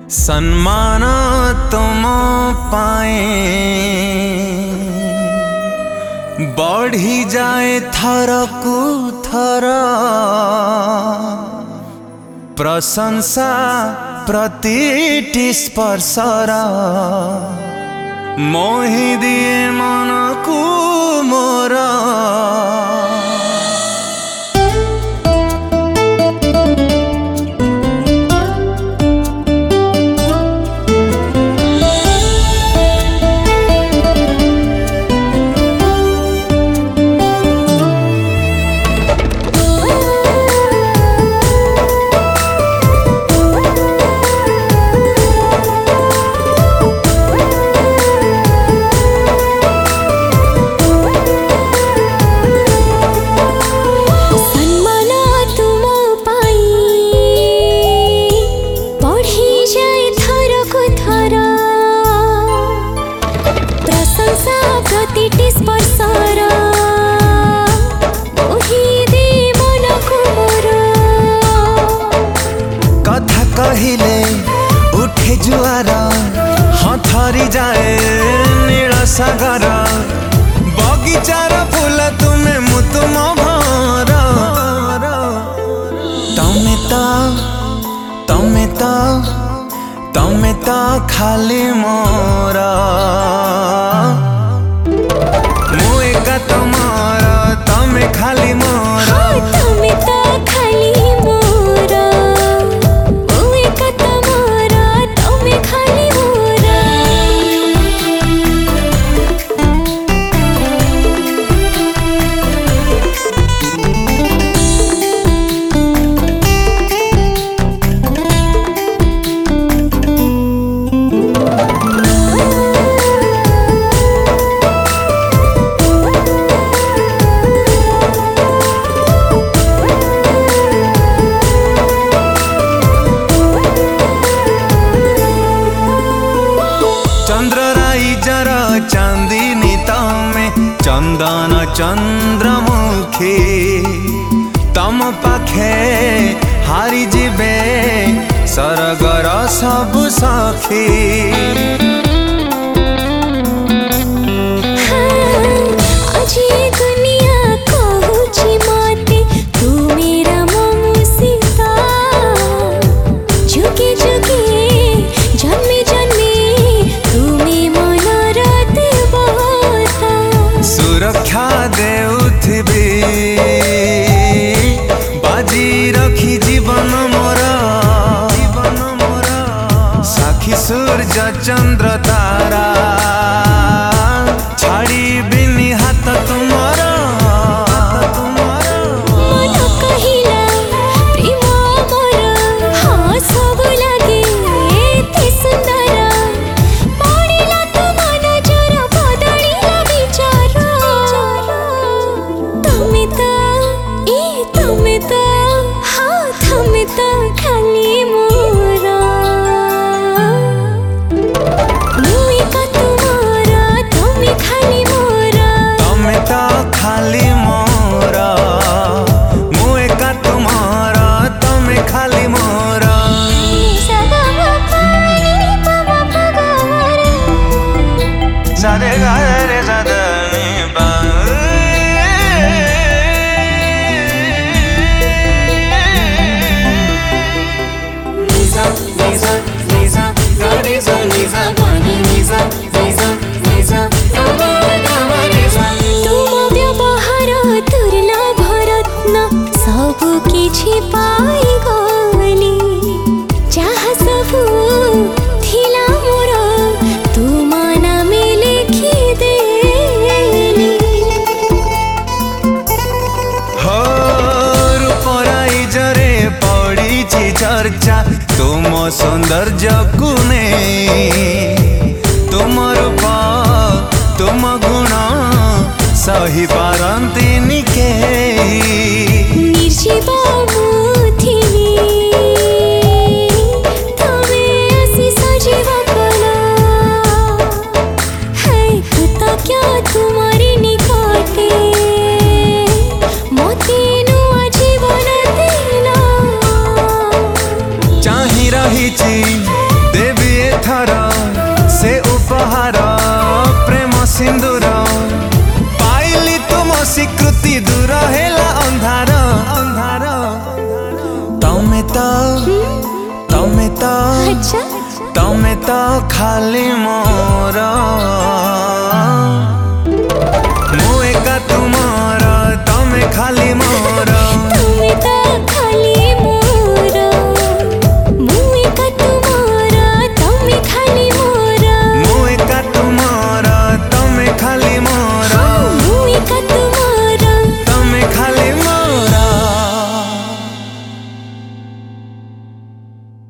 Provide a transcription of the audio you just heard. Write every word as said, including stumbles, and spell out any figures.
सम्मान तुम पाए बढ़ी जाए थरकु थर, प्रशंसा प्रतिटी स्पर्शर मोहि दिए मनकु मोर। कहिले उठे जुआर हथरी जाए नील सागर, बगीचार फूल तुम्हें मु तुम भर। तमे तो तमे तो तमे तो खाली मोर, मु एका तुमर तमे खाली मोर। तमे तो खाली मोर, मु एका तुमर तमे खाली मोर। चांदनी तमे चंदन चंद्रमुखी, तम पाखे हारी जिबे सरगर सबु सखी। सुरक्षा देउथिबी बाजी रखी जीवन मोर, जीवन मोर साखी सूर्य चंद्र तारा छाड़ी बिनी हाथ तुमर। खाली मोर, मु एका तुमर तमे खाली मोर। सारे गा रे सा ध नि पा, नि सा नि सा नि सा गा रे सा नि सा पा नि नि सा नि सा नि सा गा गा गा रे सा। सबु किछि पाई गली, जहाँ सबु थिला मोर तुम नामे लिखि देली। हो रूपराई जरे पड़ी चर्चा तुम सौंदर्य गुणे, तुम रूप तुम गुण सही पारंती के। निर्जीव मुथिनी तमे आसी सजीव कला, है कृतज्ञ तुम्हारी निकटे मते नुआ जीवन देला। चाहि रही सिंदूर पाइली तुम स्वीकृति दूर हेला अंधार अंधार तमे तो तमे तो अच्छा तमे तो खाली मोर